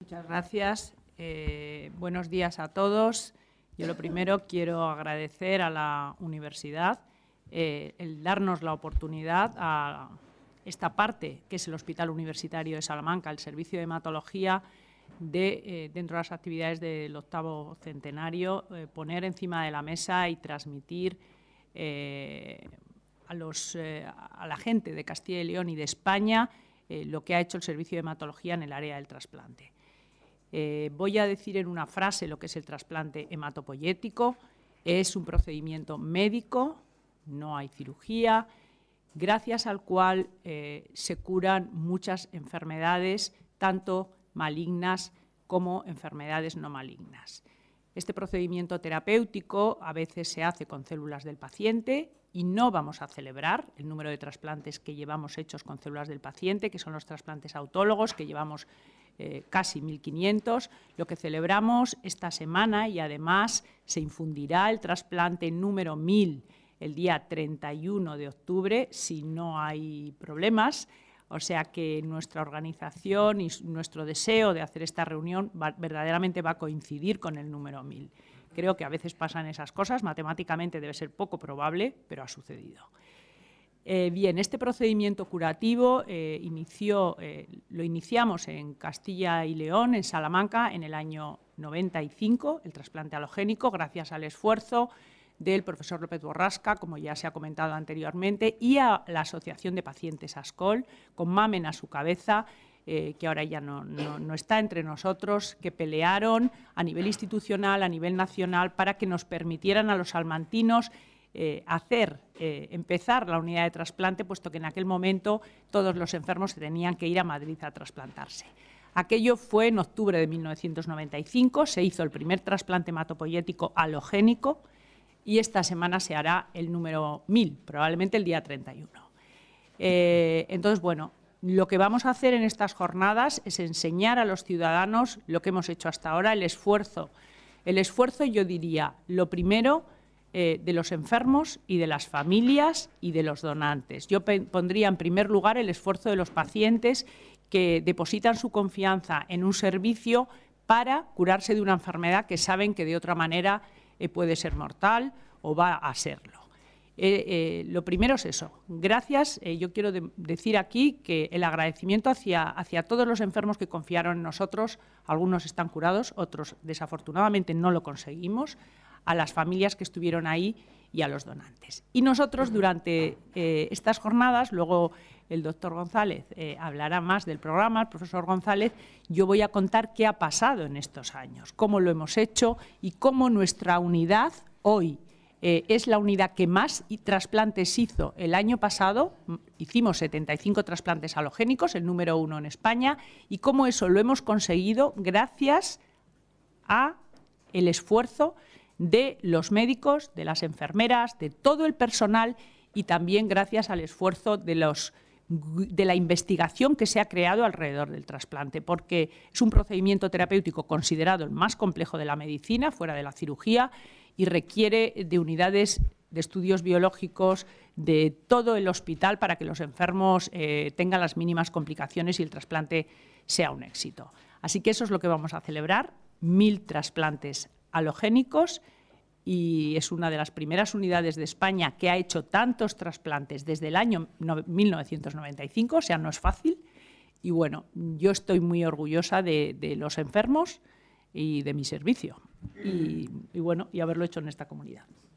Muchas gracias. Buenos días a todos. Yo lo primero quiero agradecer a la universidad el darnos la oportunidad a esta parte, que es el Hospital Universitario de Salamanca, el Servicio de Hematología, dentro de las actividades del 8º centenario, poner encima de la mesa y transmitir a la gente de Castilla y León y de España lo que ha hecho el Servicio de Hematología en el área del trasplante. Voy a decir en una frase lo que es el trasplante hematopoyético. Es un procedimiento médico, no hay cirugía, gracias al cual se curan muchas enfermedades, tanto malignas como enfermedades no malignas. Este procedimiento terapéutico a veces se hace con células del paciente y no vamos a celebrar el número de trasplantes que llevamos hechos con células del paciente, que son los trasplantes autólogos, que llevamos casi 1.500. Lo que celebramos esta semana, y además se infundirá el trasplante número 1.000 el día 31 de octubre, si no hay problemas. O sea que nuestra organización y nuestro deseo de hacer esta reunión verdaderamente va a coincidir con el número 1.000. Creo que a veces pasan esas cosas, matemáticamente debe ser poco probable, pero ha sucedido. Bien, este procedimiento curativo lo iniciamos en Castilla y León, en Salamanca, en el año 95, el trasplante halogénico, gracias al esfuerzo del profesor López Borrasca, como ya se ha comentado anteriormente, y a la Asociación de Pacientes ASCOL, con Mamen a su cabeza, que ahora ya no está entre nosotros, que pelearon a nivel institucional, a nivel nacional, para que nos permitieran a los salmantinos empezar la unidad de trasplante, puesto que en aquel momento todos los enfermos se tenían que ir a Madrid a trasplantarse. Aquello fue en octubre de 1995, se hizo el primer trasplante hematopoyético halogénico, y esta semana se hará el número 1.000, probablemente el día 31. Entonces, bueno, lo que vamos a hacer en estas jornadas es enseñar a los ciudadanos lo que hemos hecho hasta ahora, el esfuerzo, yo diría, lo primero, de los enfermos y de las familias y de los donantes. Yo pondría en primer lugar el esfuerzo de los pacientes que depositan su confianza en un servicio para curarse de una enfermedad que saben que de otra manera puede ser mortal o va a serlo. Lo primero es eso. Gracias. Yo quiero decir aquí que el agradecimiento hacia todos los enfermos que confiaron en nosotros, algunos están curados, otros desafortunadamente no lo conseguimos, a las familias que estuvieron ahí y a los donantes. Y nosotros durante estas jornadas, luego el doctor González hablará más del programa, el profesor González, yo voy a contar qué ha pasado en estos años, cómo lo hemos hecho y cómo nuestra unidad hoy es la unidad que más trasplantes hizo el año pasado. Hicimos 75 trasplantes halogénicos, el número 1 en España, y cómo eso lo hemos conseguido gracias a el esfuerzo de los médicos, de las enfermeras, de todo el personal, y también gracias al esfuerzo de la investigación que se ha creado alrededor del trasplante, porque es un procedimiento terapéutico considerado el más complejo de la medicina, fuera de la cirugía, y requiere de unidades de estudios biológicos de todo el hospital para que los enfermos tengan las mínimas complicaciones y el trasplante sea un éxito. Así que eso es lo que vamos a celebrar, 1.000 trasplantes halogénicos, y es una de las primeras unidades de España que ha hecho tantos trasplantes desde el año 1995, o sea, no es fácil. Y bueno, yo estoy muy orgullosa de los enfermos y de mi servicio, y bueno, y haberlo hecho en esta comunidad.